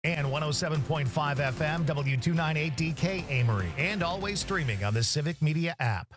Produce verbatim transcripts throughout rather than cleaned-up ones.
And one oh seven point five F M, W two ninety-eight D K Amory, and always streaming on the Civic Media app.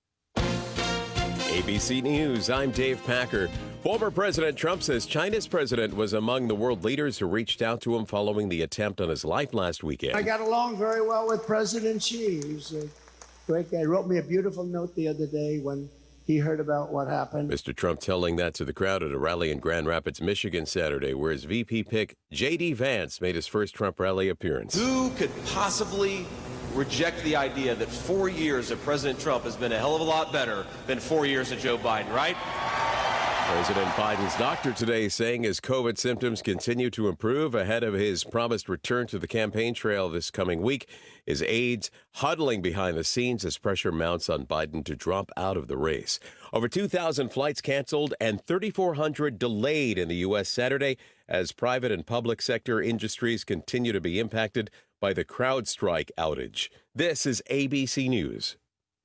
A B C News, I'm Dave Packer. Former President Trump says China's president was among the world leaders who reached out to him following the attempt on his life last weekend. I got along very well with President Xi. He's a great guy. He wrote me a beautiful note the other day when he heard about what happened. Mister Trump telling that to the crowd at a rally in Grand Rapids, Michigan Saturday, where his V P pick, J D. Vance, made his first Trump rally appearance. Who could possibly reject the idea that four years of President Trump has been a hell of a lot better than four years of Joe Biden, right? President Biden's doctor today saying his COVID symptoms continue to improve ahead of his promised return to the campaign trail this coming week. His aides huddling behind the scenes as pressure mounts on Biden to drop out of the race. Over two thousand flights canceled and thirty-four hundred delayed in the U S Saturday as private and public sector industries continue to be impacted by the CrowdStrike outage. This is A B C News.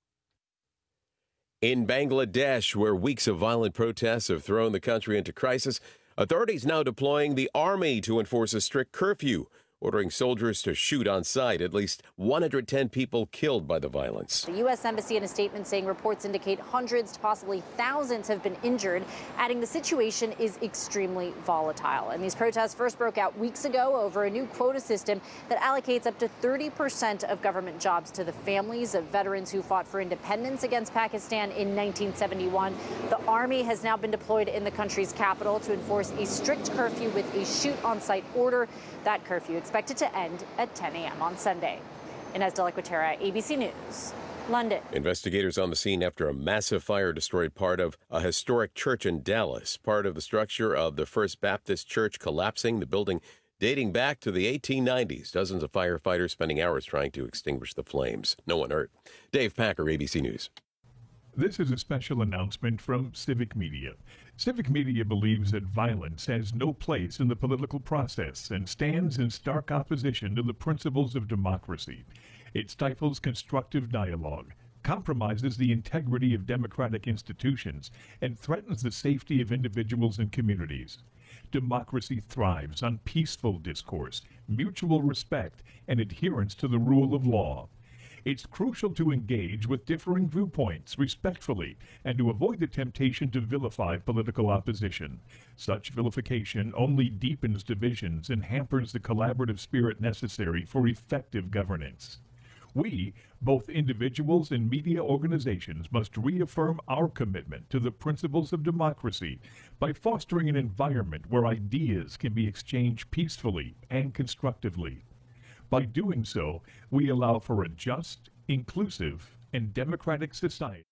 In Bangladesh, where weeks of violent protests have thrown the country into crisis, authorities now deploying the army to enforce a strict curfew, ordering soldiers to shoot on sight. At least one hundred ten people killed by the violence. The U S Embassy in a statement saying reports indicate hundreds to possibly thousands have been injured, adding the situation is extremely volatile. And these protests first broke out weeks ago over a new quota system that allocates up to thirty percent of government jobs to the families of veterans who fought for independence against Pakistan in nineteen seventy-one. The army has now been deployed in the country's capital to enforce a strict curfew with a shoot-on-sight order. That curfew expected to end at ten a.m. on Sunday. Inez de la Quatera, A B C News, London. Investigators on the scene after a massive fire destroyed part of a historic church in Dallas. Part of the structure of the First Baptist Church collapsing, the building dating back to the eighteen nineties. Dozens of firefighters spending hours trying to extinguish the flames. No one hurt. Dave Packer, A B C News. This is a special announcement from Civic Media. Civic Media believes that violence has no place in the political process and stands in stark opposition to the principles of democracy. It stifles constructive dialogue, compromises the integrity of democratic institutions, and threatens the safety of individuals and communities. Democracy thrives on peaceful discourse, mutual respect, and adherence to the rule of law. It's crucial to engage with differing viewpoints respectfully and to avoid the temptation to vilify political opposition. Such vilification only deepens divisions and hampers the collaborative spirit necessary for effective governance. We, both individuals and media organizations, must reaffirm our commitment to the principles of democracy by fostering an environment where ideas can be exchanged peacefully and constructively. By doing so, we allow for a just, inclusive, and democratic society.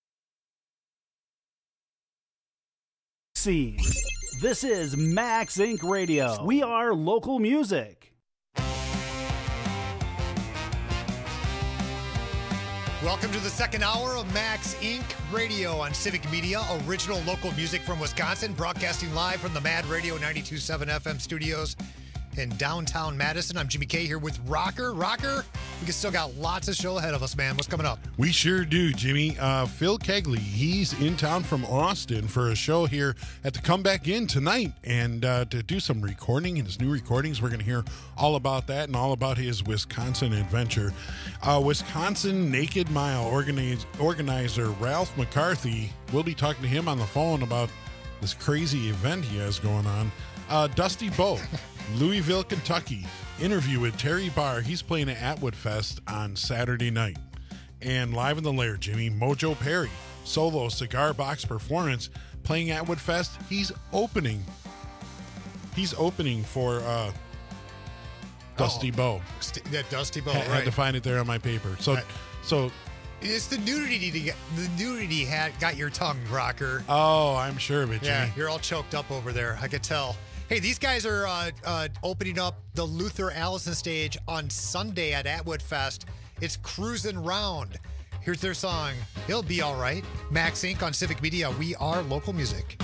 See, this is Max Incorporated. Radio. We are local music. Welcome to the second hour of Max Incorporated. Radio on Civic Media, original local music from Wisconsin, broadcasting live from the Mad Radio ninety-two point seven F M studios in downtown Madison. I'm Jimmy K here with Rocker. Rocker, we still got lots of show ahead of us, man. What's coming up? We sure do, Jimmy. Uh, Phil Kegley, he's in town from Austin for a show here at the Comeback Inn tonight, and uh, to do some recording, his new recordings. We're going to hear all about that and all about his Wisconsin adventure. Uh, Wisconsin Naked Mile organize, organizer Ralph McCarthy, we'll be talking to him on the phone about this crazy event he has going on. Uh, Dusty Bowe, Louisville, Kentucky, interview with Terry Barr. He's playing at Atwood Fest on Saturday night. And live in the lair, Jimmy, Mojo Perry, solo cigar box performance, playing at Atwood Fest. He's opening. He's opening for uh, Dusty oh, Bowe. St- that Dusty Bowe, ha- right. Had to find it there on my paper. So, right. so it's the nudity to get, the nudity hat got your tongue, Rocker. Oh, I'm sure of it, Jimmy. Yeah, you're all choked up over there. I could tell. Hey, these guys are uh, uh, opening up the Luther Allison stage on Sunday at Atwood Fest. It's Cruisin' Round. Here's their song, He'll Be All Right. Max Incorporated on Civic Media. We are local music.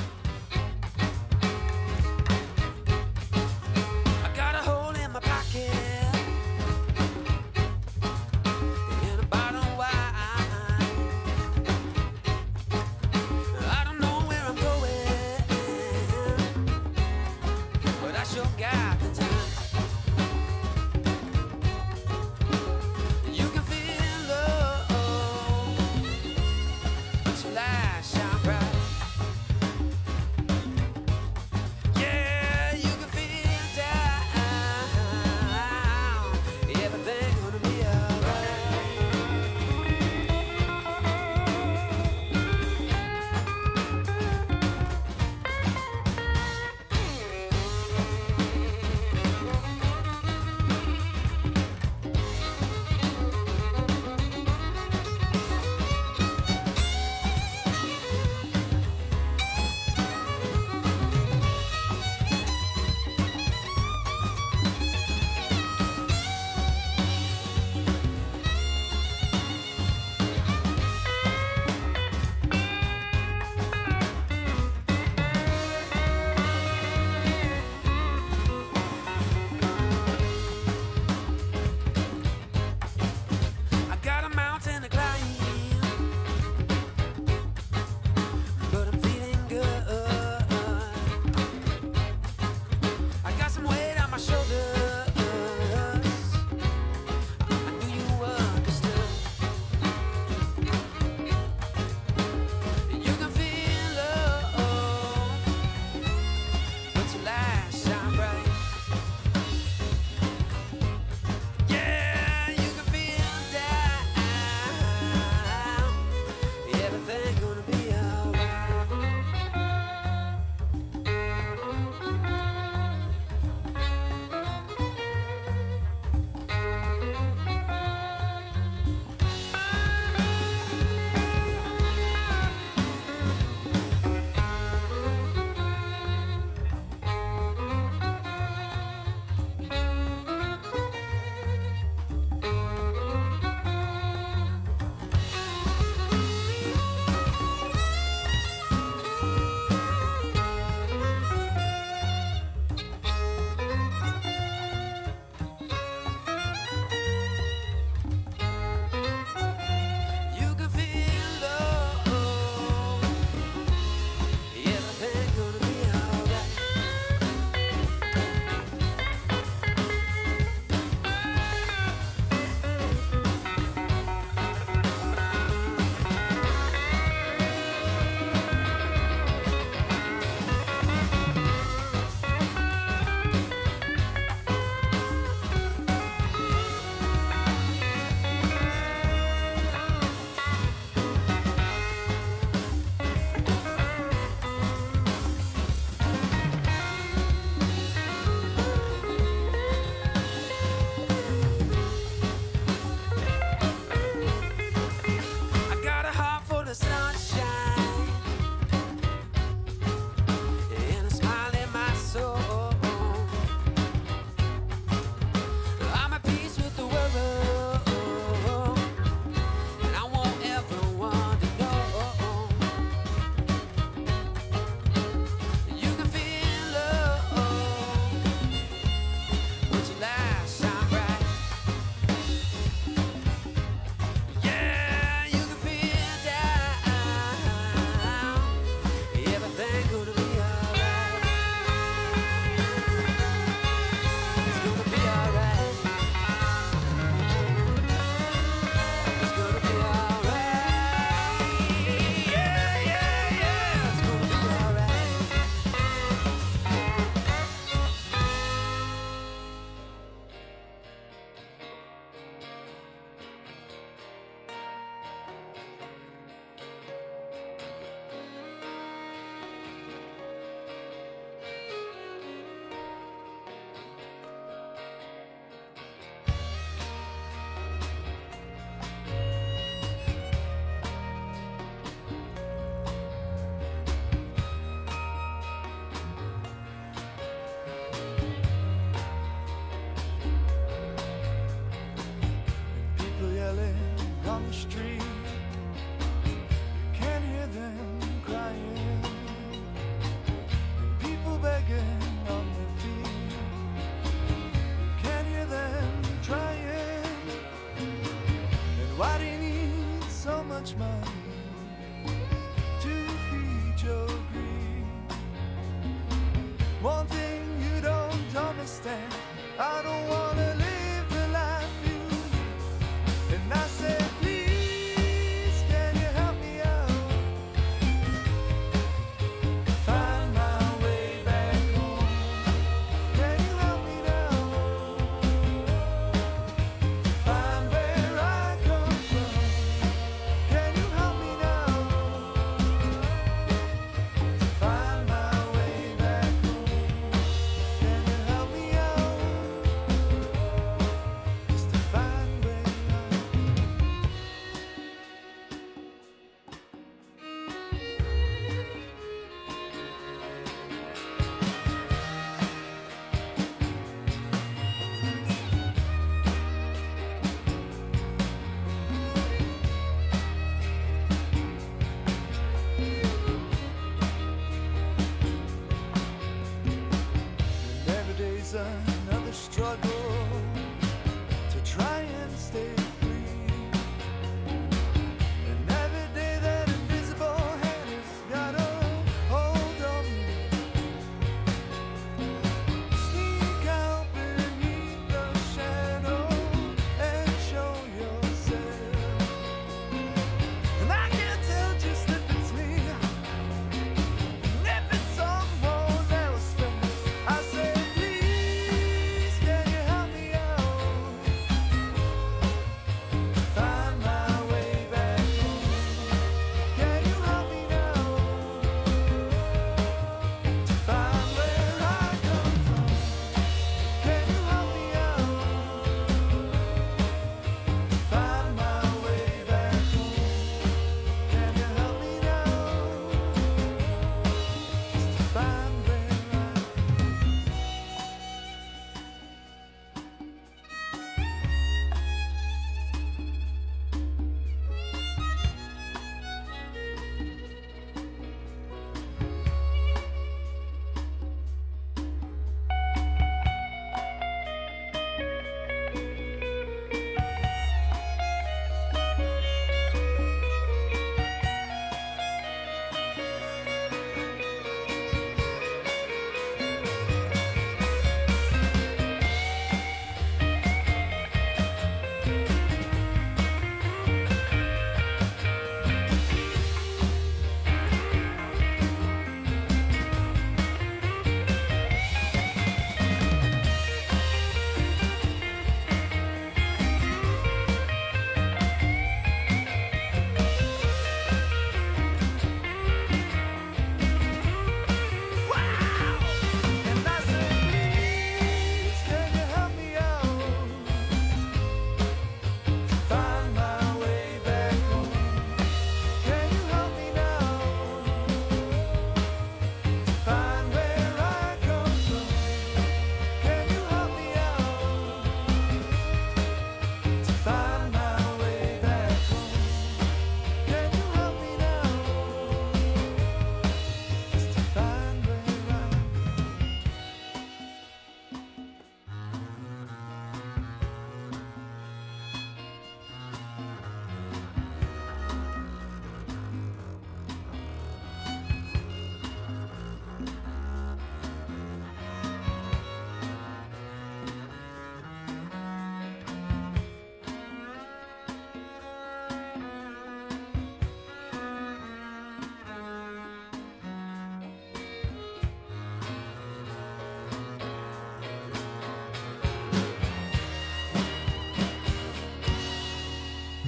I got a hole in my pocket and a bottle of wine. I don't know where I'm going, but I sure got the time. let your light shine bright. Yeah, you can feel down. Everything gonna be alright. It's gonna be alright. It's gonna be alright. Yeah, yeah, yeah. It's gonna be alright. People yelling on the street, you can't hear them crying. And people begging on their feet, you can't hear them trying. And why do you need so much money to feed your greed? One thing you don't understand, I don't wanna live the life you live. And I said, please, can you help me out? Find my way back home. Can you help me now? Find where I come from. Can you help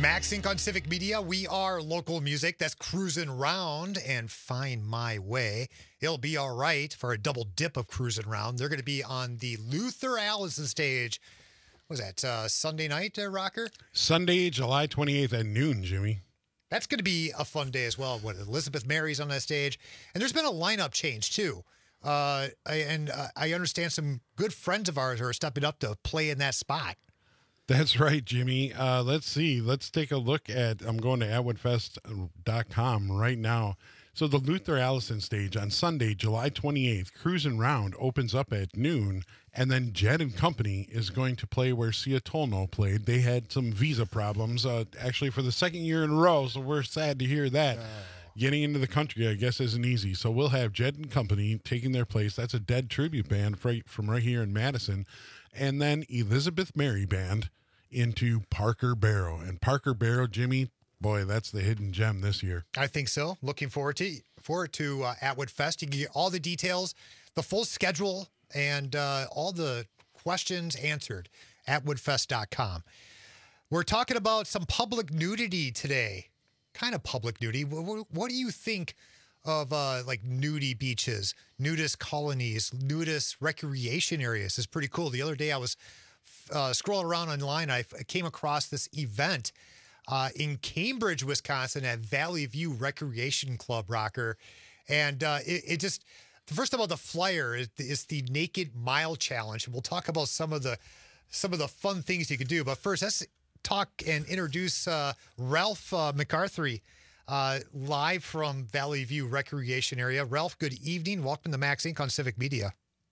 Max Inc on Civic Media. We are local music that's cruising around and find my way. It'll be all right for a double dip of cruising around. They're going to be on the Luther Allison stage. What was that, uh, Sunday night, uh, Rocker? Sunday, July twenty-eighth at noon, Jimmy. That's going to be a fun day as well. When Elizabeth Mary's on that stage. And there's been a lineup change, too. Uh, I, and uh, I understand some good friends of ours are stepping up to play in that spot. That's right, Jimmy. Uh, let's see. Let's take a look at, I'm going to atwood fest dot com right now. So the Luther Allison stage on Sunday, July twenty-eighth, Cruisin' Round opens up at noon, and then Jed and Company is going to play where Sia Tolno played. They had some visa problems, uh, actually for the second year in a row, so we're sad to hear that. Oh. Getting into the country, I guess, isn't easy. So we'll have Jed and Company taking their place. That's a Dead tribute band from right here in Madison. And then Elizabeth Mary Band into Parker Barrow. And Parker Barrow, Jimmy, boy, that's the hidden gem this year. I think so. Looking forward to forward to uh, Atwood Fest. You can get all the details, the full schedule, and uh, all the questions answered at atwood fest dot com. We're talking about some public nudity today. Kind of public nudity. What, what do you think of uh, like nudie beaches, nudist colonies, nudist recreation areas? It's pretty cool. The other day I was uh, scrolling around online. I came across this event uh, in Cambridge, Wisconsin at Valley View Recreation Club, Rocker. And uh, it, it just, first of all, the flyer is, is the Naked Mile Challenge. And we'll talk about some of the some of the fun things you can do. But first, let's talk and introduce uh, Ralph uh, McCarthy. Uh, live from Valley View Recreation Area. Ralph, good evening. Welcome to Max Inc on Civic Media.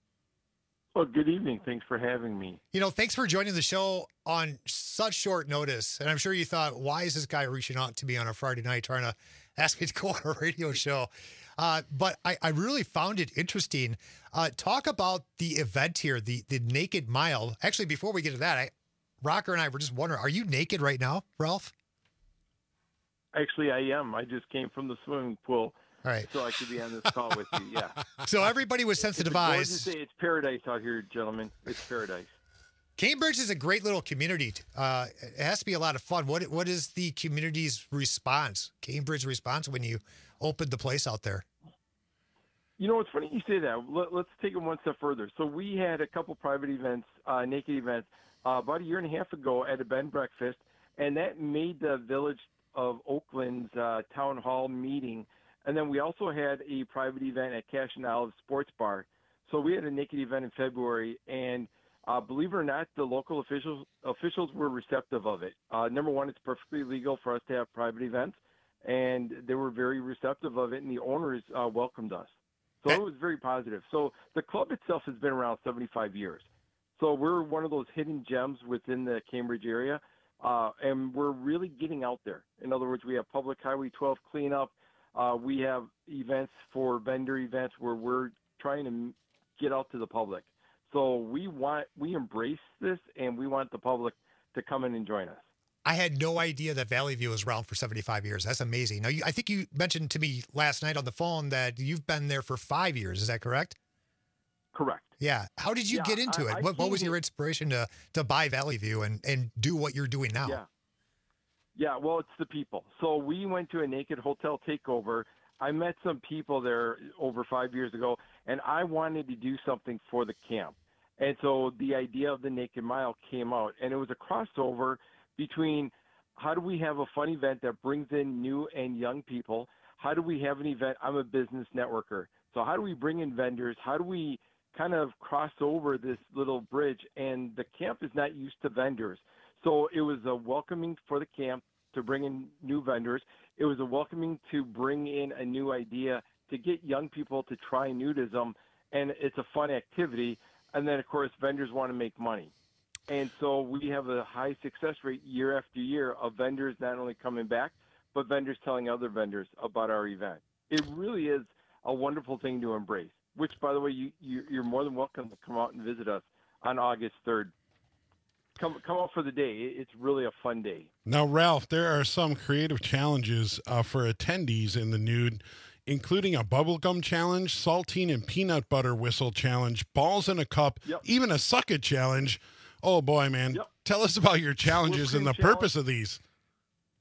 Well, good evening. Thanks for having me. You know, thanks for joining the show on such short notice. And I'm sure you thought, why is this guy reaching out to me on a Friday night trying to ask me to go on a radio show? Uh, but I, I really found it interesting. Uh, talk about the event here, the, the Naked Mile. Actually, before we get to that, I, Rocker and I were just wondering, are you naked right now, Ralph? Actually, I am. I just came from the swimming pool, all right, so I could be on this call with you. Yeah. So everybody with sensitive eyes. It's, it's paradise out here, gentlemen. It's paradise. Cambridge is a great little community. Uh, it has to be a lot of fun. What What is the community's response, Cambridge's response, when you opened the place out there? You know, it's funny you say that. Let, let's take it one step further. So we had a couple private events, uh, naked events, uh, about a year and a half ago at a bed and breakfast, and that made the Village of Oakland's uh, town hall meeting. And then we also had a private event at Cash and Olive Sports Bar. So we had a naked event in February, and uh, believe it or not, the local officials officials were receptive of it. Uh, number one, it's perfectly legal for us to have private events, and they were very receptive of it, and the owners uh, welcomed us. So it was very positive. So the club itself has been around seventy-five years. So we're one of those hidden gems within the Cambridge area. Uh, and we're really getting out there. In other words, we have Public Highway twelve cleanup. Uh, we have events for vendor events where we're trying to get out to the public. So we want, we embrace this, and we want the public to come in and join us. I had no idea that Valley View was around for seventy-five years. That's amazing. Now, you, I think you mentioned to me last night on the phone that you've been there for five years. Is that correct? Correct. Yeah. How did you yeah, get into I, it? I what, what was your inspiration to to buy Valley View and, and do what you're doing now? Yeah. Yeah, well, it's the people. So we went to a naked hotel takeover. I met some people there over five years ago, and I wanted to do something for the camp. And so the idea of the Naked Mile came out, and it was a crossover between how do we have a fun event that brings in new and young people? How do we have an event? I'm a business networker. So how do we bring in vendors? How do we kind of cross over this little bridge? And the camp is not used to vendors. So it was a welcoming for the camp to bring in new vendors. It was a welcoming to bring in a new idea to get young people to try nudism. And it's a fun activity. And then, of course, vendors want to make money. And so we have a high success rate year after year of vendors not only coming back, but vendors telling other vendors about our event. It really is a wonderful thing to embrace, which, by the way, you, you, you're more than welcome to come out and visit us on August third. Come come out for the day. It's really a fun day. Now, Ralph, there are some creative challenges uh, for attendees in the nude, including a bubblegum challenge, saltine and peanut butter whistle challenge, balls in a cup, yep. even a suck it challenge. Oh, boy, man. Yep. Tell us about your challenges and the challenge. purpose of these.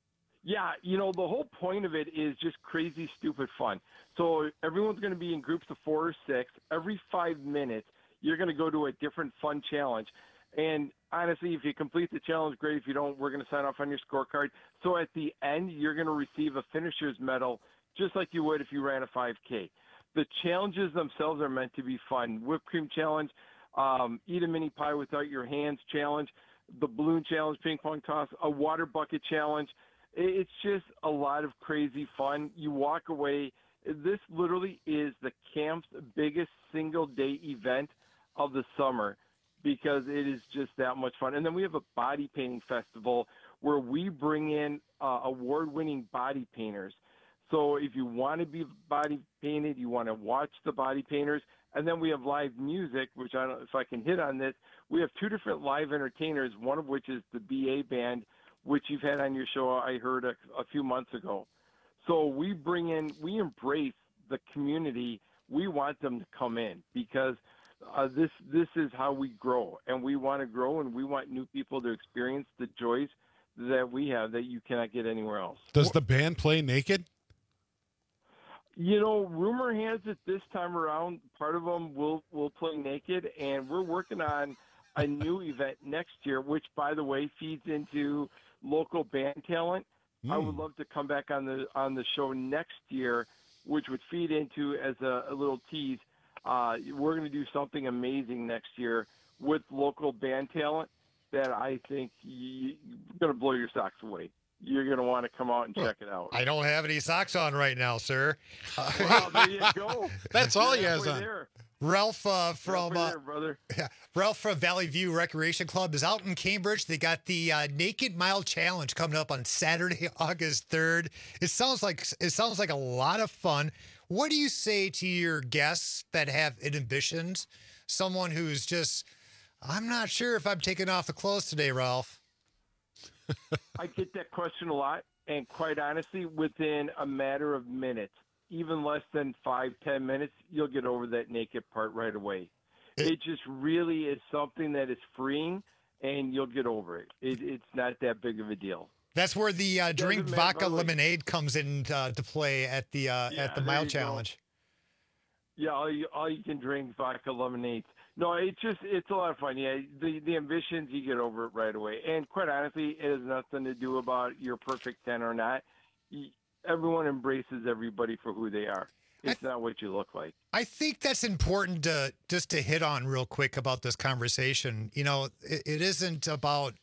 Yeah, you know, the whole point of it is just crazy, stupid fun. So everyone's going to be in groups of four or six. Every five minutes, you're going to go to a different fun challenge. And honestly, if you complete the challenge, great. If you don't, we're going to sign off on your scorecard. So at the end, you're going to receive a finisher's medal, just like you would if you ran a five K. The challenges themselves are meant to be fun. Whipped cream challenge, um, eat a mini pie without your hands challenge, the balloon challenge, ping pong toss, a water bucket challenge. It's just a lot of crazy fun. You walk away. This literally is the camp's biggest single-day event of the summer because it is just that much fun. And then we have a body painting festival where we bring in uh, award-winning body painters. So if you want to be body painted, you want to watch the body painters, and then we have live music, which I don't know if I can hit on this. We have two different live entertainers, one of which is the B A band, which you've had on your show, I heard a, a few months ago. So we bring in, we embrace the community. We want them to come in because uh, this this is how we grow, and we want to grow, and we want new people to experience the joys that we have that you cannot get anywhere else. Does the band play naked? You know, rumor has it this time around, part of them will, will play naked, and we're working on a new event next year, which, by the way, feeds into local band talent. Mm. I would love to come back on the on the show next year, which would feed into, as a, a little tease, uh, we're going to do something amazing next year with local band talent that I think you're going to blow your socks away. You're going to want to come out and check it out. I don't have any socks on right now, sir. Uh, well, there you go. That's all he has on. There. Ralph uh, from uh, there, brother. Yeah, Ralph from Valley View Recreation Club is out in Cambridge. They got the uh, Naked Mile Challenge coming up on Saturday, August third. It sounds like it sounds like a lot of fun. What do you say to your guests that have inhibitions? Someone who's just, I'm not sure if I'm taking off the clothes today, Ralph. I get that question a lot, and quite honestly, within a matter of minutes, even less than five, ten minutes, you'll get over that naked part right away. It, it just really is something that is freeing, and you'll get over it. it it's not that big of a deal. That's where the uh, drink matter, vodka like, lemonade comes in uh, to play at the uh, yeah, at the Mile Challenge. Go. Yeah, all you, all you can drink vodka lemonades. No, it's just, it's a lot of fun. Yeah, the, the ambitions, you get over it right away. And quite honestly, it has nothing to do about your perfect ten or not. Everyone embraces everybody for who they are. It's th- not what you look like. I think that's important to just to hit on real quick about this conversation. You know, it, it isn't about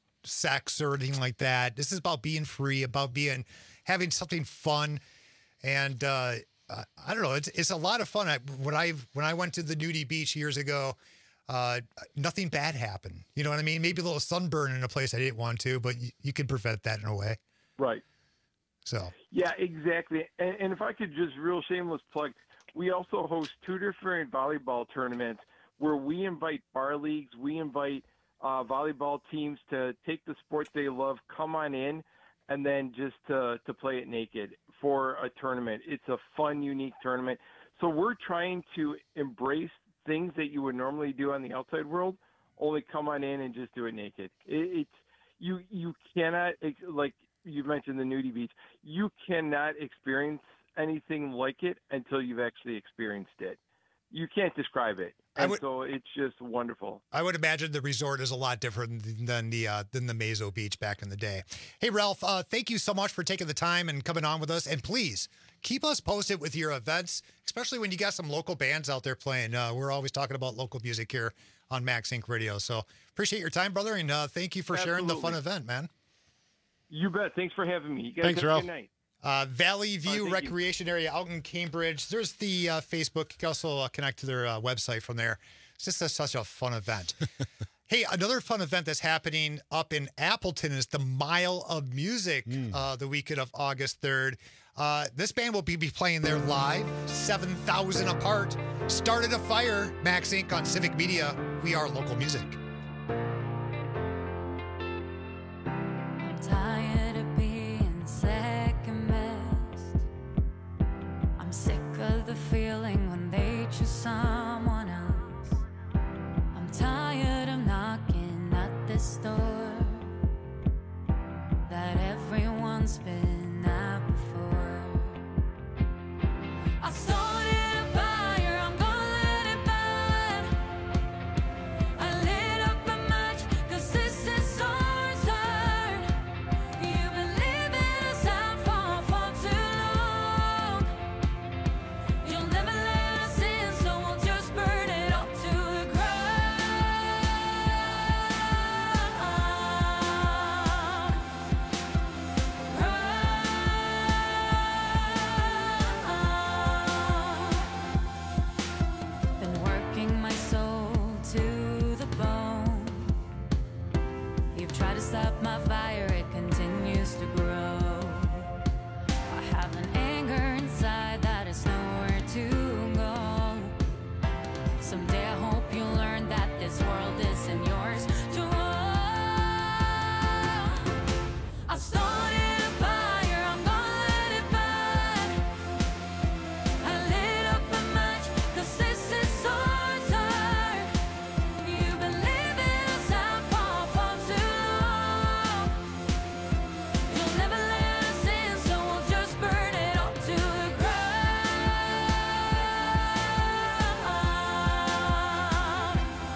sex or anything like that. This is about being free, about being, having something fun. And, uh, Uh, I don't know. It's it's a lot of fun. I, when I when I went to the nudie beach years ago, uh, nothing bad happened. You know what I mean? Maybe a little sunburn in a place I didn't want to, but you, you could prevent that in a way. Right. So. Yeah, exactly. And, and if I could just real shameless plug, we also host two different volleyball tournaments where we invite bar leagues, we invite uh, volleyball teams to take the sport they love, come on in, and then just to to play it naked for a tournament. It's a fun, unique tournament. So we're trying to embrace things that you would normally do on the outside world, only come on in and just do it naked. It, it's you you cannot, like you mentioned the nudie beach, you cannot experience anything like it until you've actually experienced it. You can't describe it. And would, so it's just wonderful. I would imagine the resort is a lot different than the uh, than the Mazo Beach back in the day. Hey, Ralph, uh, thank you so much for taking the time and coming on with us. And please keep us posted with your events, especially when you got some local bands out there playing. Uh, we're always talking about local music here on Max Inc Radio. So appreciate your time, brother, and uh, thank you for Absolutely. sharing the fun event, man. You bet. Thanks for having me. You guys Thanks, have Ralph. a good night. Uh, Valley View uh, Recreation you. Area out in Cambridge. There's the uh, Facebook. You can also uh, connect to their uh, website from there. It's just a, such a fun event. Hey, another fun event that's happening up in Appleton is the Mile of Music mm. uh, the weekend of August third. Uh, this band will be, be playing there live, seven thousand apart. Started a fire, Max Incorporated on Civic Media. We are local music. I'm tired of being second best. I'm sick of the feeling when they choose someone else. I'm tired of knocking at this door that everyone's been try to stop my fire, it continues to grow. I have an anger inside that is nowhere to go. Someday I hope you learn that this world isn't yours to own. I started a fire, I'm gonna let it burn. I lit up a match, 'cause this is so dark. You've been living us out for far too long. You'll never let us in, so we'll just burn it all to the ground.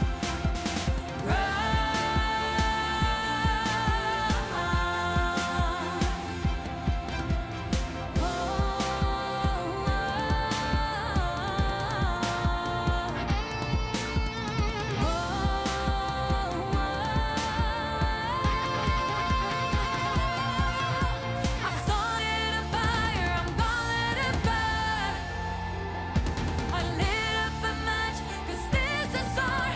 I started a fire, I'm gonna let it burn. I lit up a match, 'cause this is our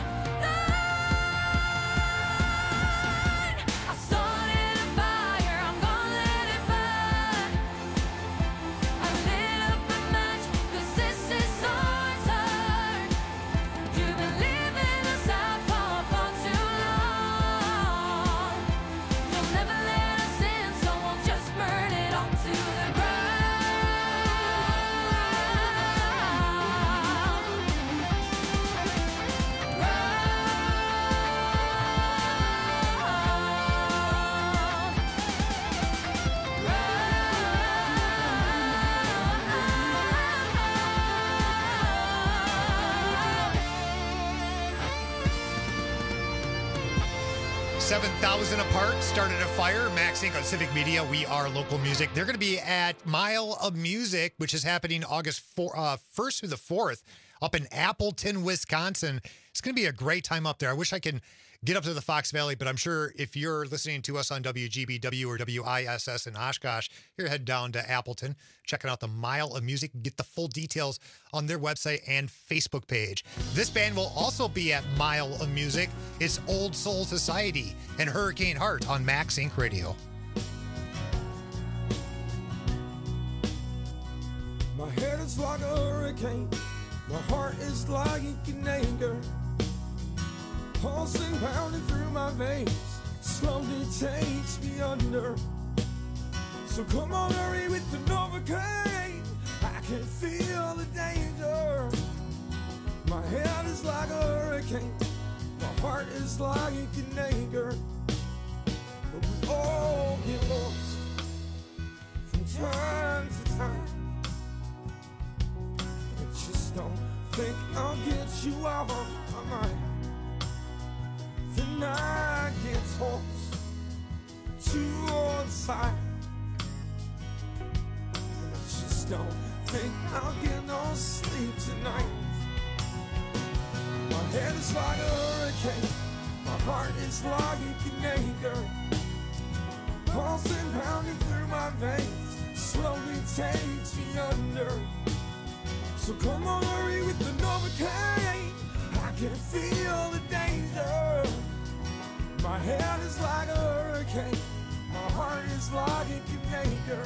line. I started a fire, I'm gonna let it burn. I lit up a match, 'cause this is our turn. You've been living us out for far too long. You'll never let us in, so we'll just burn it all to the seven thousand apart, started a fire. Max Inc on Civic Media. We are local music. They're going to be at Mile of Music, which is happening August four, uh, first through the fourth up in Appleton, Wisconsin. It's going to be a great time up there. I wish I can get up to the Fox Valley, but I'm sure if you're listening to us on W G B W or W I S S in Oshkosh, you're head down to Appleton, checking out the Mile of Music. Get the full details on their website and Facebook page. This band will also be at Mile of Music. It's Old Soul Society and Hurricane Heart on Max Inc Radio. My head is like a hurricane, my heart is like an anchor, pulsing, pounding through my veins, slowly takes me under. So come on, hurry with the Novocaine, I can feel the danger. My head is like a hurricane, my heart is like an anchor, but we all get lost from time to time. I just don't think I'll get you out of my mind. The night gets hoarse to one side, and I just don't think I'll get no sleep tonight. My head is like a hurricane, my heart is like an anchor, pulsing, pounding through my veins, slowly takes me under. So come on, hurry with the Novocaine, I can feel the danger. My head is like a hurricane, my heart is like an anchor.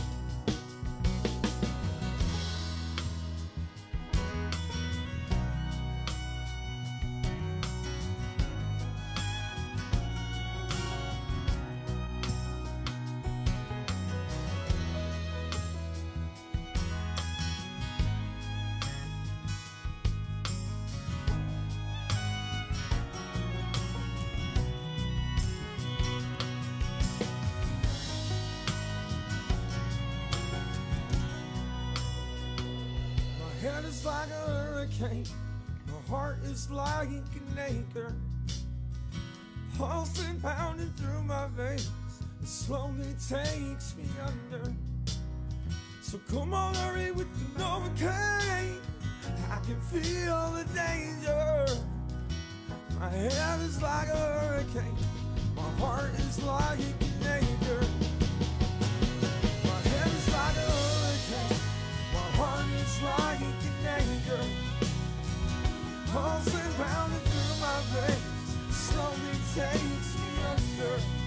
My head is like a hurricane, my heart is like an anchor, pulsing, pounding through my veins, it slowly takes me under. So come on, hurry with the Novocaine, I can feel the danger. My head is like a hurricane, my heart is like an anchor. My head is like a hurricane, my heart is like an anchor, pulsing, pounding through my veins, slowly takes me under.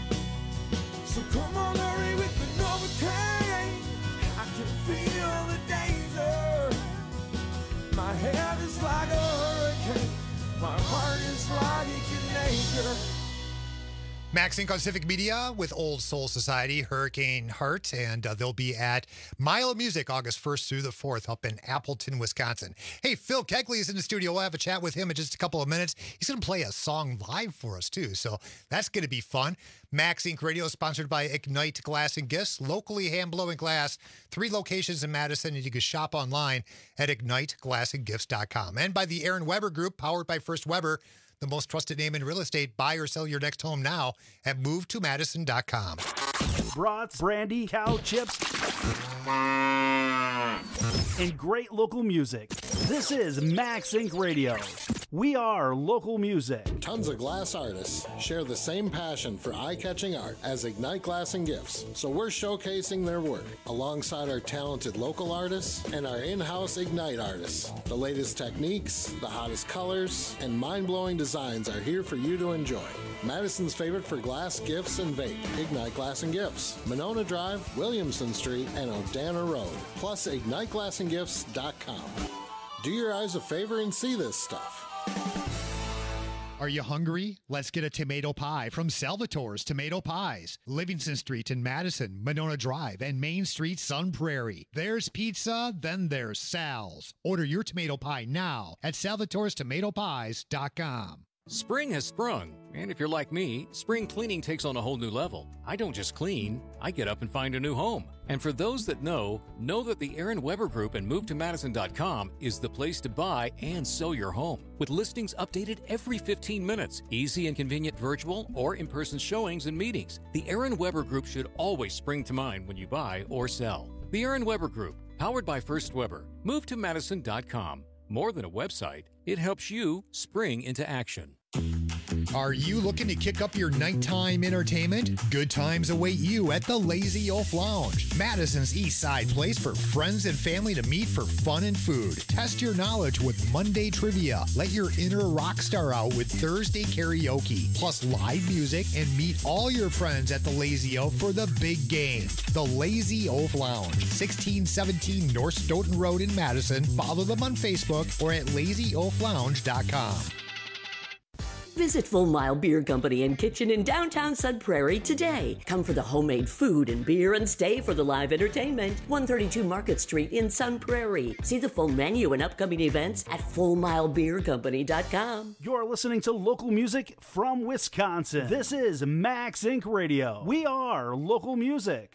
So come on, hurry with the Novocaine. I can feel the danger. My head is like a hurricane. My heart is like an acre. Max Inc on Civic Media with Old Soul Society, Hurricane Heart, and uh, they'll be at Mile of Music August first through the fourth up in Appleton, Wisconsin. Hey, Phil Kegley is in the studio. We'll have a chat with him in just a couple of minutes. He's going to play a song live for us, too, so that's going to be fun. Max Inc Radio is sponsored by Ignite Glass and Gifts, locally hand-blowing glass, three locations in Madison, and you can shop online at ignite glass and gifts dot com. And by the Aaron Weber Group, powered by First Weber, the most trusted name in real estate. Buy or sell your next home now at move to madison dot com. Brats, brandy, cow chips, and great local music. This is Max Inc Radio. We are local music. Tons of glass artists share the same passion for eye-catching art as Ignite Glass and Gifts, so we're showcasing their work alongside our talented local artists and our in-house Ignite artists. The latest techniques, the hottest colors, and mind-blowing designs are here for you to enjoy. Madison's favorite for glass, gifts, and vape, Ignite Glass and Gifts, Monona Drive, Williamson Street, and Odana Road, plus ignite glass and gifts dot com. Do your eyes a favor and see this stuff. Are you hungry? Let's get a tomato pie from Salvatore's Tomato Pies. Livingston Street in Madison, Monona Drive, and Main Street, Sun Prairie. There's pizza, then there's Sal's. Order your tomato pie now at salvatores tomato pies dot com. Spring has sprung, and if you're like me, spring cleaning takes on a whole new level. I don't just clean, I get up and find a new home. And for those that know, know that the Aaron Weber Group and move to madison dot com is the place to buy and sell your home. With listings updated every fifteen minutes, easy and convenient virtual or in-person showings and meetings, the Aaron Weber Group should always spring to mind when you buy or sell. The Aaron Weber Group, powered by First Weber, move to madison dot com. More than a website, it helps you spring into action. Are you looking to kick up your nighttime entertainment? Good times await you at the Lazy Oaf Lounge, Madison's East Side place for friends and family to meet for fun and food. Test your knowledge with Monday trivia. Let your inner rock star out with Thursday karaoke, plus live music, and meet all your friends at the Lazy Oaf for the big game. The Lazy Oaf Lounge, sixteen seventeen North Stoughton Road in Madison. Follow them on Facebook or at lazy oaf lounge dot com. Visit Full Mile Beer Company and Kitchen in downtown Sun Prairie today. Come for the homemade food and beer and stay for the live entertainment. one thirty-two Market Street in Sun Prairie. See the full menu and upcoming events at full mile beer company dot com. You're listening to local music from Wisconsin. This is Max Inc Radio. We are local music.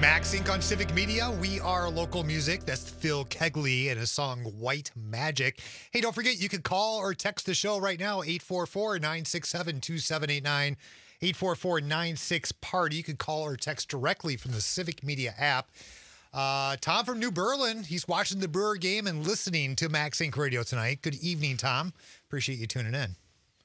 Max Inc on Civic Media. We are local music. That's Phil Kegley and his song White Magic. Hey, don't forget, you can call or text the show right now, eight four four, nine six seven, two seven eight nine, eight four four, nine six, party. You can call or text directly from the Civic Media app. Uh, Tom from New Berlin, he's watching the Brewer game and listening to Max Inc Radio tonight. Good evening, Tom. Appreciate you tuning in.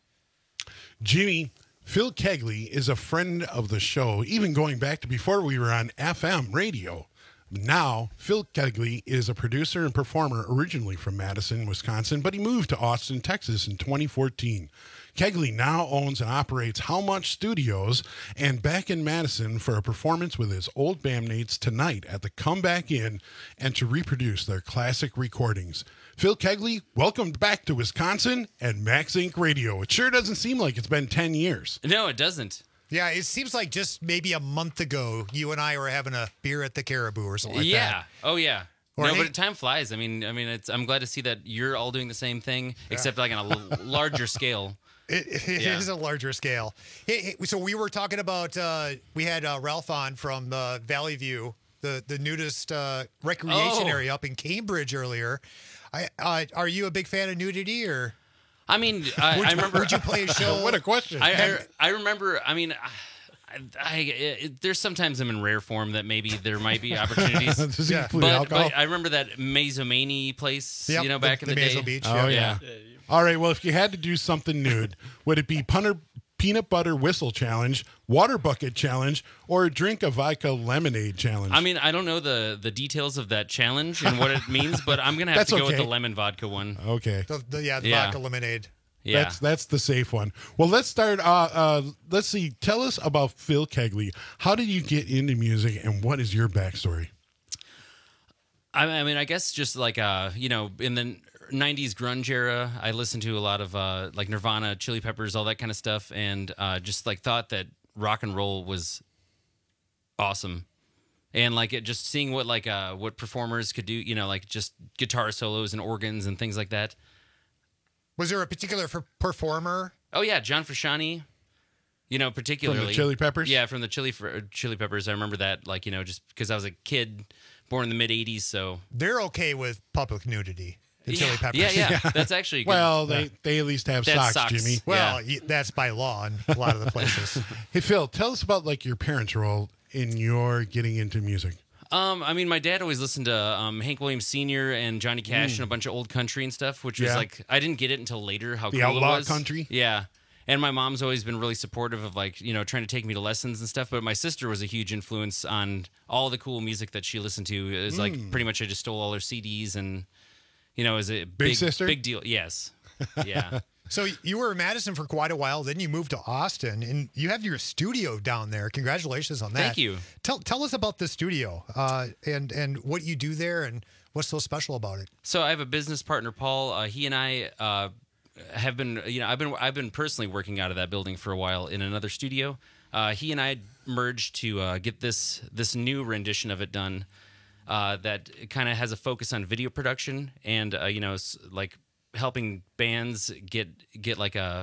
Jimmy, Phil Kegley is a friend of the show, even going back to before we were on F M radio. Now, Phil Kegley is a producer and performer originally from Madison, Wisconsin, but he moved to Austin, Texas in twenty fourteen. Kegley now owns and operates How Much Studios and back in Madison for a performance with his old bandmates tonight at the Comeback Inn and to reproduce their classic recordings. Phil Kegley, welcome back to Wisconsin and Max Inc Radio. It sure doesn't seem like it's been ten years. No, it doesn't. Yeah, it seems like just maybe a month ago, you and I were having a beer at the Caribou or something like yeah. that. Oh, yeah. Or no, hey- but time flies. I mean, I mean, it's. I'm glad to see that you're all doing the same thing, except like on a l- larger scale. It, it Yeah. is a larger scale. Hey, hey, so we were talking about, uh, we had uh, Ralph on from uh, Valley View, the, the nudist uh, recreation Oh. area up in Cambridge earlier. I, uh, are you a big fan of nudity or? I mean, I, Would I you- remember. would you play a show? What a question. I, I, I remember. I mean, I, I, it, there's sometimes I'm in rare form that maybe there might be opportunities. Does he but, include alcohol? but I remember that Mazomani place. Yep, you know, the- back in the the, Mazo day. Beach, Oh, yeah. All right, well, if you had to do something nude, would it be punter, peanut butter whistle challenge, water bucket challenge, or drink a vodka lemonade challenge? I mean, I don't know the the details of that challenge and what it means, but I'm gonna have That's to go with okay. the lemon vodka one. Okay. The, the, yeah, the Yeah. vodka lemonade. Yeah. That's that's the safe one. Well, let's start. Uh, uh, let's see. Tell us about Phil Kegley. How did you get into music, and what is your backstory? I, I mean, I guess just like uh, you know, in the nineties grunge era, I listened to a lot of uh, like Nirvana, Chili Peppers, all that kind of stuff, and uh, just like thought that rock and roll was awesome, and like it just seeing what like uh, what performers could do, you know, like just guitar solos and organs and things like that. Was there a particular for performer? Oh yeah, John Frusciante. You know, particularly Chili Peppers? Yeah, from the Chili Fr- Chili Peppers. I remember that, like you know, just because I was a kid born in the mid eighties, so They're okay with public nudity. The Chili Yeah, Peppers. yeah, yeah. That's actually a good- Well, they, Yeah. they at least have That's socks, socks. Jimmy. Well, y that's by law in a lot of the places. Hey, Phil, tell us about like your parents' role in your getting into music. Um, I mean, my dad always listened to um, Hank Williams Senior and Johnny Cash Mm. and a bunch of old country and stuff, which was Yeah. like I didn't get it until later how The cool outlaw it was. country? Yeah. And my mom's always been really supportive of like, you know, trying to take me to lessons and stuff. But my sister was a huge influence on all the cool music that she listened to. It was Mm. like pretty much I just stole all her C Ds and, you know, it was a big, sister? big deal. Yes. Yeah. So you were in Madison for quite a while, then you moved to Austin, and you have your studio down there. Congratulations on that. Thank you. Tell tell us about the studio uh, and and what you do there, and what's so special about it. So I have a business partner, Paul. Uh, he and I uh, have been, you know, I've been I've been personally working out of that building for a while in another studio. Uh, he and I merged to uh, get this this new rendition of it done. Uh, that kind of has a focus on video production and uh, you know, s- like helping bands get get like a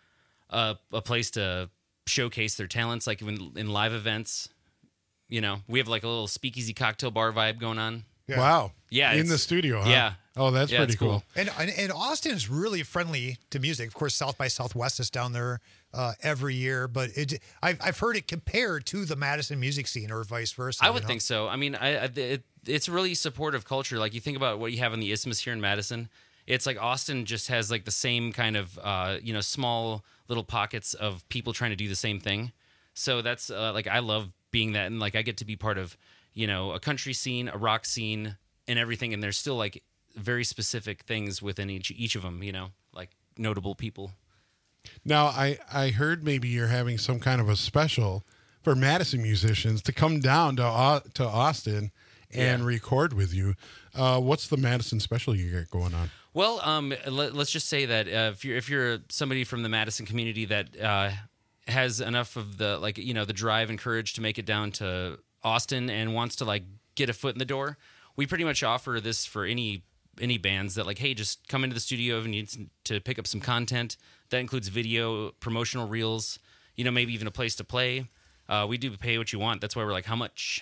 a, a place to showcase their talents, like in, in live events. You know, we have like a little speakeasy cocktail bar vibe going on. Wow. Yeah, In it's- the studio, huh? Yeah. Oh, that's Yeah, pretty it's cool. And, and and Austin is really friendly to music. Of course, South by Southwest is down there uh, every year, but it I've I've heard it compared to the Madison music scene or vice versa. I you would know? think so. I mean, I, I it, it's really supportive culture. Like you think about what you have in the Isthmus here in Madison. It's like Austin just has like the same kind of uh, you know, small little pockets of people trying to do the same thing. So that's uh, like I love being that, and like I get to be part of, you know, a country scene, a rock scene, and everything. And there's still like very specific things within each each of them. You know, like notable people. Now, I, I heard maybe you're having some kind of a special for Madison musicians to come down to Au- to Austin and Yeah. record with you. Uh, what's the Madison special you got going on? Well, um, let, let's just say that uh, if you're if you're somebody from the Madison community that uh, has enough of the like you know the drive and courage to make it down to Austin and wants to like get a foot in the door, we pretty much offer this for any any bands that like, hey, just come into the studio if you need to pick up some content. That includes video, promotional reels, you know, maybe even a place to play. Uh, we do pay what you want. That's why we're like, how much?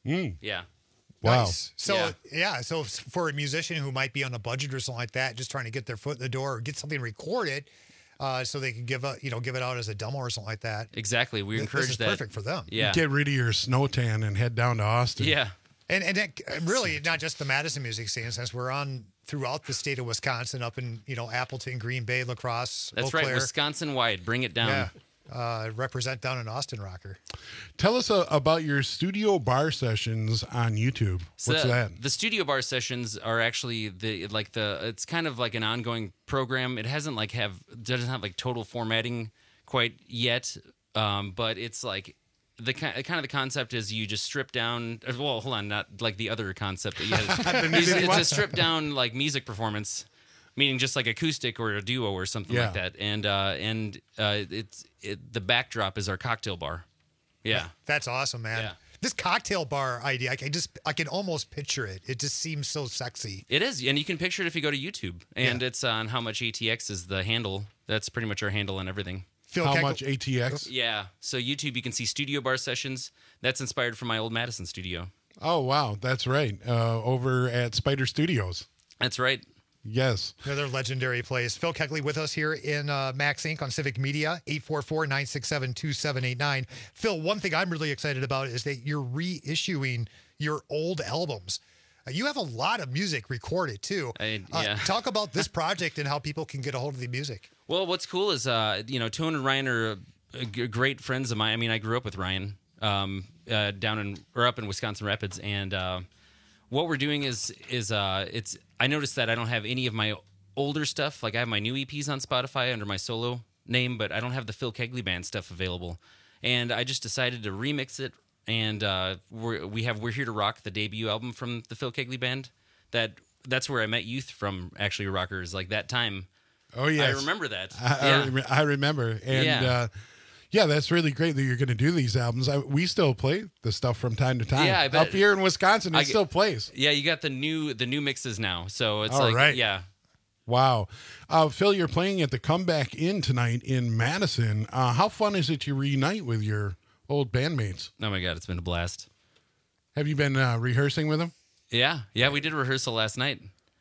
Mm. Yeah. Wow. Nice. So Yeah. yeah. so f- for a musician who might be on a budget or something like that, just trying to get their foot in the door or get something recorded, uh, so they can give a, you know give it out as a demo or something like that. Exactly. We Th- encourage this is that. perfect for them. Yeah. Get rid of your snow tan and head down to Austin. Yeah. And and it, really not just the Madison music scene, since we're on throughout the state of Wisconsin, up in you know Appleton, Green Bay, La Crosse, That's Eau right. Claire. Wisconsin wide. Bring it down. Yeah. Uh, represent down in Austin Rocker. Tell us uh, about your studio bar sessions on YouTube. So What's that? The studio bar sessions are actually the like the it's kind of like an ongoing program. It hasn't like have doesn't have like total formatting quite yet, um, but it's like the ki- kind of the concept is you just strip down. Well, hold on, not like the other concept that you had. it's, it's a stripped down like music performance. Meaning just like acoustic or a duo or something Yeah. like that, and uh, and uh, it's it, the backdrop is our cocktail bar. Yeah, That's awesome, man. Yeah. This cocktail bar idea, I can just I can almost picture it. It just seems so sexy. it is, and you can picture it if you go to YouTube, and it's on How Much A T X is the handle. That's pretty much our handle and everything. Phil How Keck- much A T X? Yeah, so YouTube you can see studio bar sessions. That's inspired from my old Madison studio. Oh, wow. That's right. Uh, over at Spider Studios. That's right. Yes. Another legendary place. Phil Kegley with us here in uh, Max Incorporated on Civic Media, eight four four, nine six seven, two seven eight nine. Phil, one thing I'm really excited about is that you're reissuing your old albums. Uh, you have a lot of music recorded, too. I, Uh, yeah. talk about this project and how people can get a hold of the music. Well, what's cool is, uh, you know, Tone and Ryan are uh, g- great friends of mine. I mean, I grew up with Ryan um, uh, down in or up in Wisconsin Rapids, and uh, what we're doing is is uh, it's. I noticed that I don't have any of my older stuff. Like I have my new E Ps on Spotify under my solo name, but I don't have the Phil Kegley Band stuff available. And I just decided to remix it. And uh, we're, we have "We're Here to Rock," the debut album from the Phil Kegley Band. That that's where I met Youth from. Actually, rockers like that time. Oh, yes. I remember that. I, I, yeah. rem- I remember. And Yeah. uh, yeah, that's really great that you're going to do these albums. I, we still play the stuff from time to time. Yeah, I bet. Up here in Wisconsin, it I- still plays. Yeah, you got the new the new mixes now, so it's All like right. yeah. Wow. Uh, Phil, you're playing at the Comeback Inn tonight in Madison. Uh, how fun is it to reunite with your old bandmates? Oh my god, it's been a blast. Have you been uh, rehearsing with them? Yeah, yeah, we did a rehearsal last night.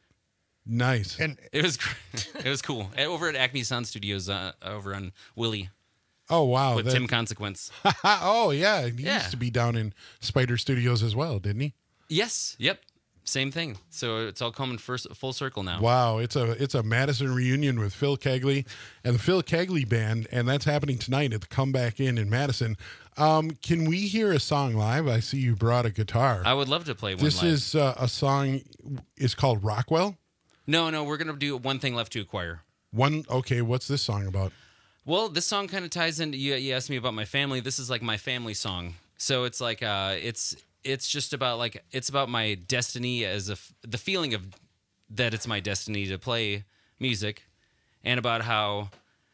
Nice. And It was gr- it was cool And over at Acme Sound Studios uh, over on Willie Oh, wow. with that- Tim Consequence. oh, yeah. He Yeah. used to be down in Spider Studios as well, didn't he? Yes, yep, same thing. So it's all coming first full circle now. Wow, it's a it's a Madison reunion with Phil Kegley and the Phil Kegley Band, and that's happening tonight at the Comeback Inn in Madison. Um, can we hear a song live? I see you brought a guitar. I would love to play one This live. is uh, a song. It's called Rockwell. No, no, we're gonna do One Thing Left to Acquire. One. Okay, what's this song about? Well, this song kind of ties into you, you asked me about my family. This is like my family song. So it's like uh it's it's just about like it's about my destiny as a f- the feeling of that it's my destiny to play music and about how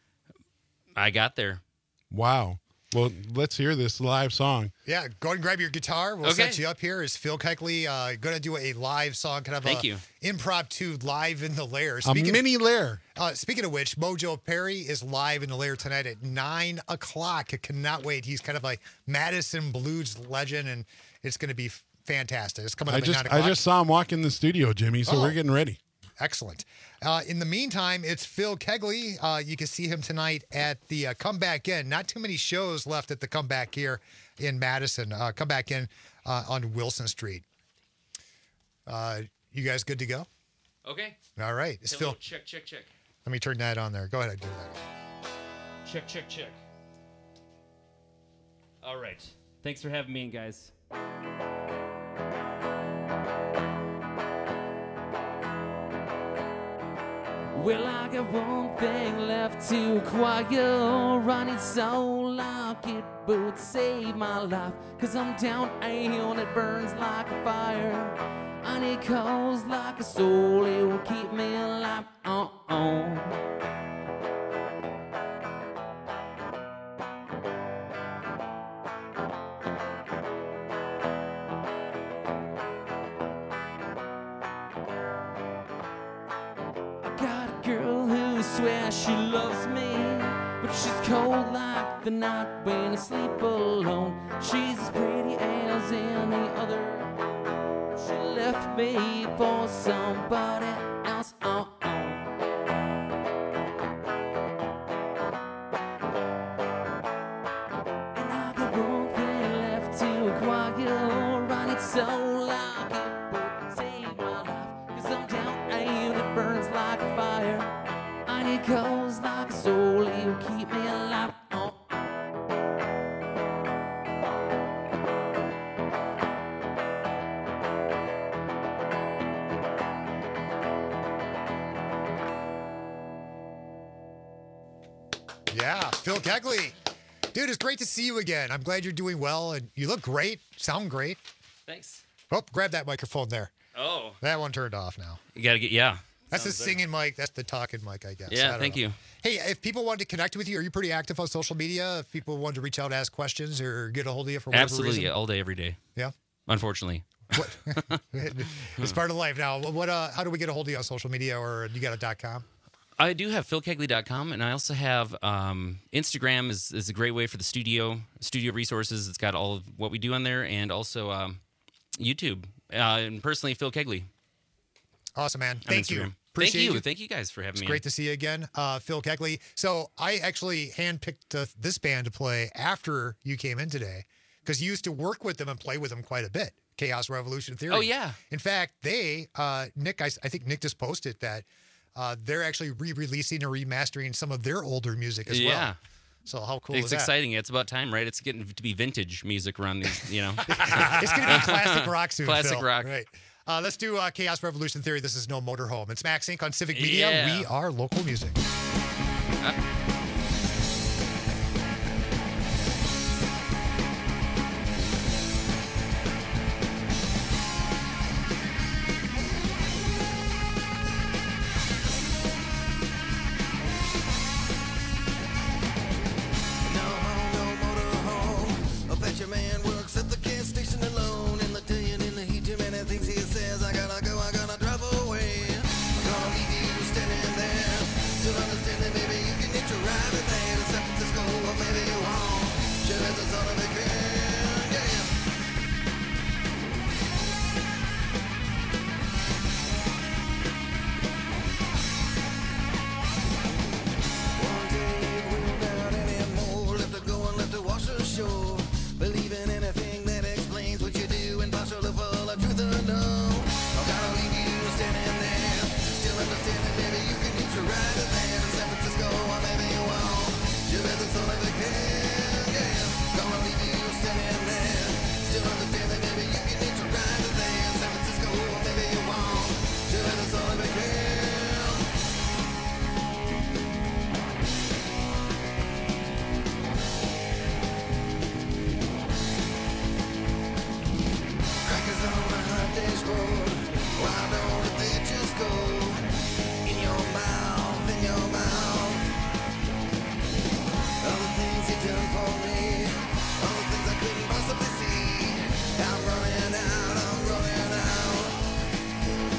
I got there. Wow. Well, let's hear this live song. yeah, go ahead and grab your guitar. We'll Okay. set you up here. Is Phil Kegley uh, going to do a live song, kind of Thank a you. impromptu live in the lair? A mini lair. Uh, speaking of which, Mojo Perry is live in the lair tonight at nine o'clock. I cannot wait. He's kind of like Madison blues legend, and it's going to be fantastic. It's coming up I at just nine o'clock. I just saw him walk in the studio, Jimmy. So Oh. we're getting ready. Excellent. Uh, in the meantime, it's Phil Kegley. Uh, you can see him tonight at the uh, Comeback Inn. Not too many shows left at the Comeback here in Madison. Uh, Comeback Inn uh, on Wilson Street. Uh, you guys good to go? Okay. All right. It's Hello, Phil. check, check, check. Let me turn that on there. Go ahead and do that. Check, check, check. All right. Thanks for having me in, guys. Well, I got one thing left to acquire. Running so like it would save my life. Cause I'm down and it burns like a fire. And it calls like a soul, it will keep me alive. Uh-oh. I got a girl who swears she loves me, but but she's cold like the night when I sleep alone. She's as pretty as any other. She left me for somebody else. Oh, oh. And I got one thing left to acquire. I need so like it would save my life. Cause I'm down and it burns like fire. I need coals like a soul, you keep me alive. Oh. Yeah, Phil Kegley. Dude, it's great to see you again. I'm glad you're doing well, and you look great. Sound great. Thanks. Oh, grab that microphone there. Oh. That one turned off now. You gotta get yeah. That's the Sounds better. singing mic. That's the talking mic, I guess. I Yeah, don't thank know. you. Hey, if people wanted to connect with you, are you pretty active on social media? If people wanted to reach out, ask questions, or get a hold of you for whatever Absolutely, reason? all day, every day. Yeah. Unfortunately. It's part of life now. What? Uh, how do we get a hold of you on social media, or you got a .com? I do have phil kegley dot com, and I also have um, Instagram is, is a great way for the studio studio resources. It's got all of what we do on there, and also um, YouTube. Uh, and personally, Phil Kegley. Awesome, man. on Thank you. Instagram. Appreciate Thank you. you. Thank you guys for having It's me. great to see you again, uh, Phil Kegley. So I actually handpicked uh, this band to play after you came in today because you used to work with them and play with them quite a bit. Chaos Revolution Theory. Oh, yeah. In fact, they, uh, Nick, I, I think Nick just posted that uh, they're actually re-releasing or remastering some of their older music as well. Yeah. So how cool It's is that? exciting. It's about time, right? It's getting to be vintage music around these, you know. It's going to be classic rock soon, Classic Phil. rock. Right. Uh, let's do uh, Chaos Revolution Theory. This is No Motorhome. It's Max Inc on Civic Media. Yeah. We are local music. I bet your man works at the gas station alone. In the day and in the heat, too many things he says. I gotta go, I gotta drive away. I'm gonna leave you standing there. Still understanding, maybe you can hitch a ride with me to San Francisco, or maybe you won't. Sure as the son of a gun, yeah. One day it will not anymore. Left to go and left to wash ashore. Believe in anything that explains what you do, and partially full of truth or no. I'm gonna leave you standing there, still understanding. Maybe you can hitch a ride with me to San Francisco, or maybe you won't. You bet the son of a can, yeah. Gonna leave you standing there, still understanding. Maybe you can hitch a ride with me to San Francisco, or maybe you won't. You bet the son of a can. Crackers on the hot dashboard. Why don't they just go in your mouth, in your mouth? All the things you done for me, all the things I couldn't possibly see. I'm running out, I'm running out.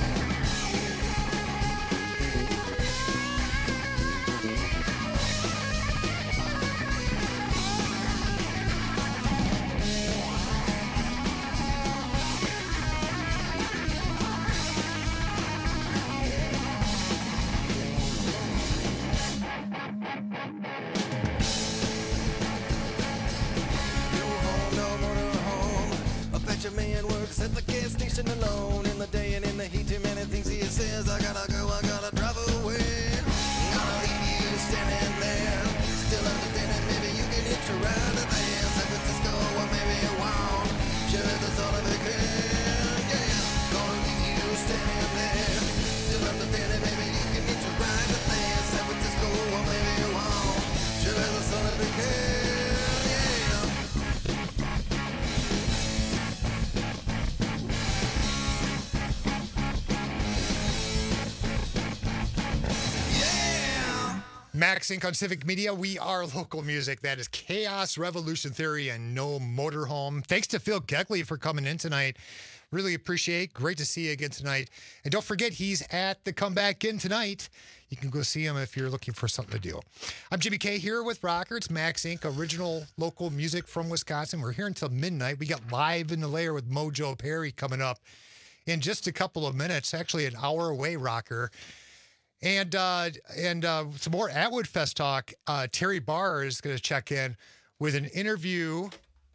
No motor home. I bet your man works at the gas station alone. In the day and in the heat, too many things he says. I gotta go, I gotta drive away. Gonna leave you standing there, still understanding. Maybe you can hitch a ride to there, San Francisco, or maybe you won't. Sure as the son of a gun, yeah. Gonna leave you standing there, still understanding. Maybe you can hitch a ride to there, San Francisco, or maybe you won't. Sure as the son of a gun, yeah. Max Inc on Civic Media. We are local music. That is Chaos Revolution Theory and No Motorhome. Thanks to Phil Kegley for coming in tonight. Really appreciate. Great to see you again tonight. And don't forget, he's at the Comeback Inn tonight. You can go see him if you're looking for something to do. I'm Jimmy K here with Rocker. It's Max Incorporated, original local music from Wisconsin. We're here until midnight. We got Live in the Lair with Mojo Perry coming up in just a couple of minutes, actually an hour away, Rocker. And uh, and uh, some more Atwood Fest talk. Uh, Terry Barr is going to check in with an interview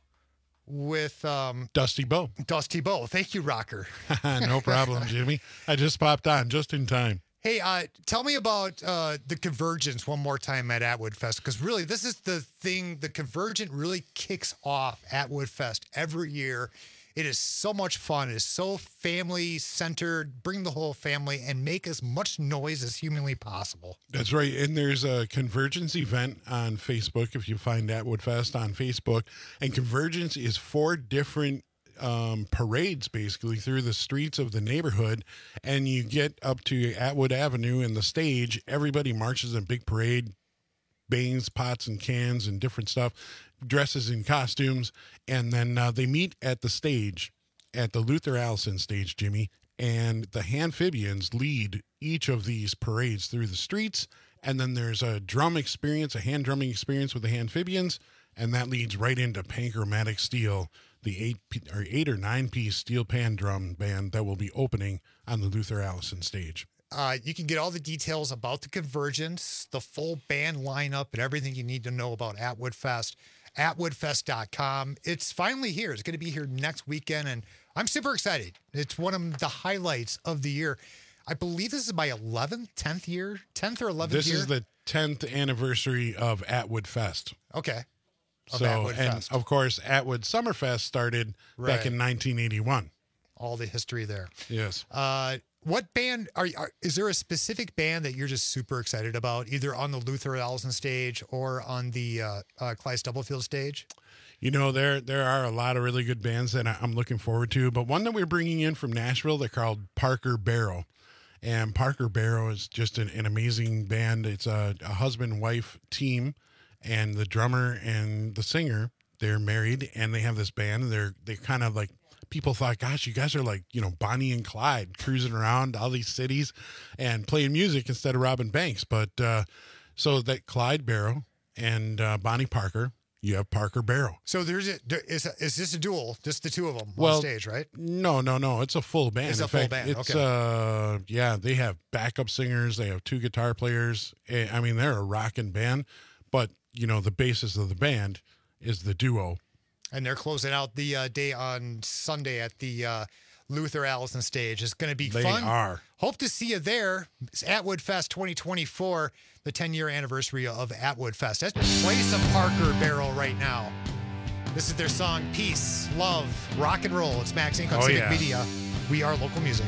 with um, Dusty Bo. Dusty Bo. Thank you, Rocker. No problem, Jimmy. I just popped on just in time. Hey, uh, tell me about uh, the Convergence one more time at Atwood Fest, because really this is the thing. The Convergent really kicks off Atwood Fest every year. It is so much fun. It is so family-centered. Bring the whole family and make as much noise as humanly possible. That's right. And there's a Convergence event on Facebook if you find Atwood Fest on Facebook. And Convergence is four different um, parades, basically, through the streets of the neighborhood. And you get up to Atwood Avenue and the stage. Everybody marches in a big parade, bangs, pots, and cans and different stuff, dresses in costumes. And then uh, they meet at the stage, at the Luther Allison stage, Jimmy. And the Handphibians lead each of these parades through the streets. And then there's a drum experience, a hand drumming experience with the Handphibians. And that leads right into Panchromatic Steel, the eight or eight or nine piece steel pan drum band that will be opening on the Luther Allison stage. Uh, you can get all the details about the Convergence, the full band lineup, and everything you need to know about Atwood Fest, atwood fest dot com. It's finally here. It's going to be here next weekend, and I'm super excited. It's one of the highlights of the year. I believe this is my eleventh, tenth year, tenth or eleventh This year. is the tenth anniversary of Atwood Fest. Okay. Of So, Atwood and Fest. of course, Atwood Summerfest started Right. back in nineteen eighty-one. All the history there. Yes. Uh, what band are, are? Is there a specific band that you're just super excited about, either on the Luther Allison stage or on the uh, uh, Clyde Stubblefield stage? You know, there there are a lot of really good bands that I- I'm looking forward to, but one that we're bringing in from Nashville, they're called Parker Barrow. And Parker Barrow is just an, an amazing band. It's a, a husband-wife team, and the drummer and the singer, they're married, and they have this band. And they're they kind of like, people thought, gosh, you guys are like, you know, Bonnie and Clyde cruising around all these cities and playing music instead of robbing banks. But uh, so that Clyde Barrow and uh, Bonnie Parker, you have Parker Barrow. So there's a, is is this a duel? Just the two of them Well, on stage, right? No, no, no. It's a full band. It's In a full fact, band, It's okay. uh, yeah. They have backup singers. They have two guitar players. Eh, I mean, they're a rocking band. But you know, the basis of the band is the duo. And they're closing out the uh, day on Sunday at the uh, Luther Allison stage. It's going to be They fun. are. Hope to see you there. It's Atwood Fest twenty twenty-four, the ten-year anniversary of Atwood Fest. Let's play some Parker Barrel right now. This is their song, Peace, Love, Rock and Roll. It's Max Inc. on Oh, Civic yeah. Media. We are local music.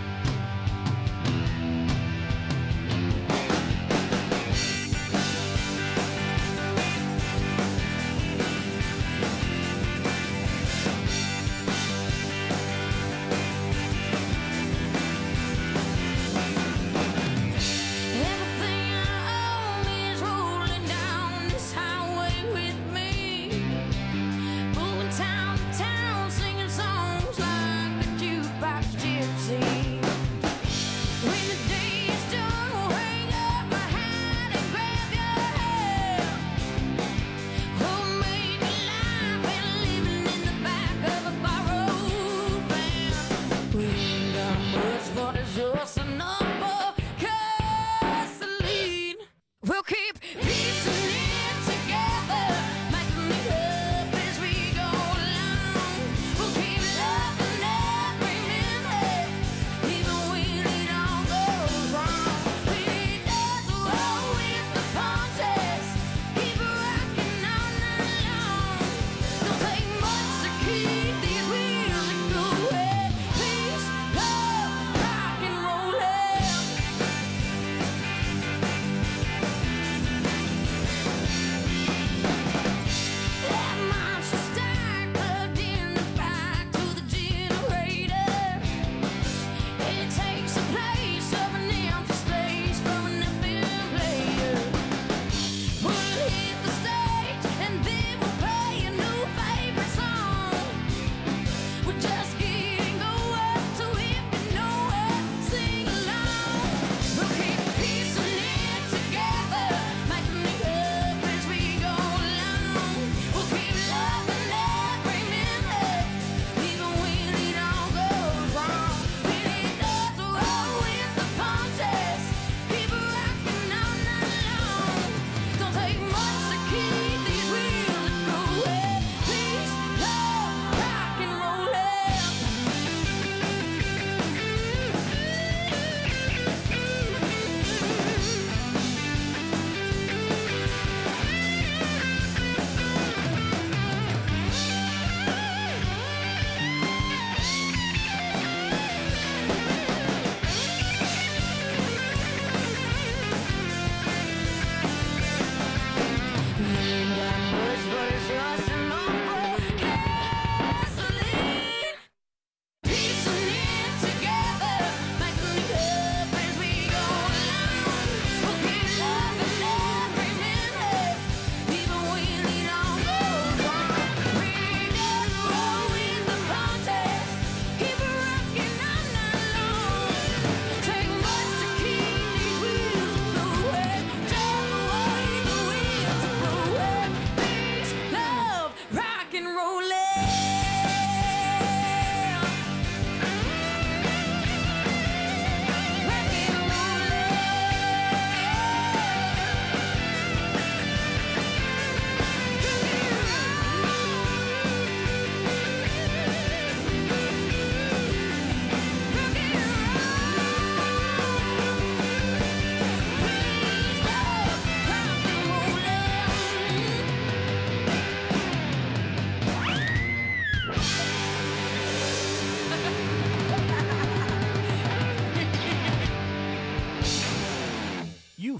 Everything I own is rolling down this highway with me. Moving town to town, singing songs like a jukebox gypsy.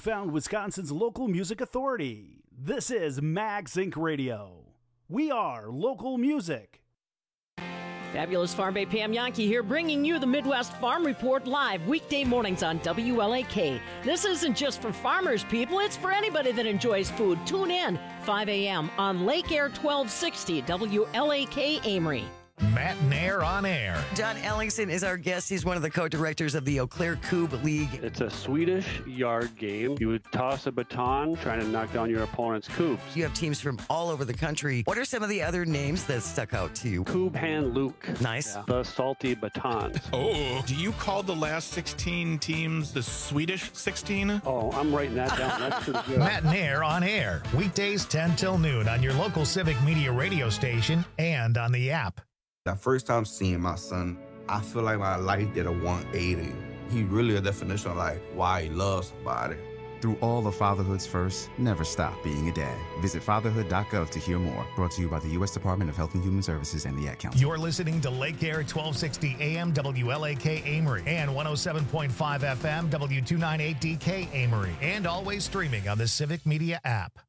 found Wisconsin's local music authority. This is Max Inc Radio. We are local music. Fabulous Farm Bay Pam Yankee here, bringing you the Midwest Farm Report live weekday mornings on W L A K. This isn't just for farmers, people. It's for anybody that enjoys food. Tune in five a.m. on Lake Air twelve sixty W L A K Amory. Matt Nair on air. John Ellingson is our guest. He's one of the co-directors of the Eau Claire Coupe League. It's a Swedish yard game. You would toss a baton trying to knock down your opponent's coops. You have teams from all over the country. What are some of the other names that stuck out to you? Coob Hand Luke. Nice. Yeah. The salty batons. Oh, do you call the last sixteen teams the Swedish sixteen? Oh, I'm writing that down. That's pretty good. Matt Nair on air. Weekdays ten till noon on your local Civic Media radio station and on the app. The first time seeing my son, I feel like my life did a one eighty. He really a definition of like why he loves somebody. Through all of fatherhood's first, never stop being a dad. Visit fatherhood dot gov to hear more. Brought to you by the U S Department of Health and Human Services and the Ad Council. You're listening to Lake Air twelve sixty A M W L A K Amory and one oh seven point five F M W two ninety-eight D K Amory, and always streaming on the Civic Media app.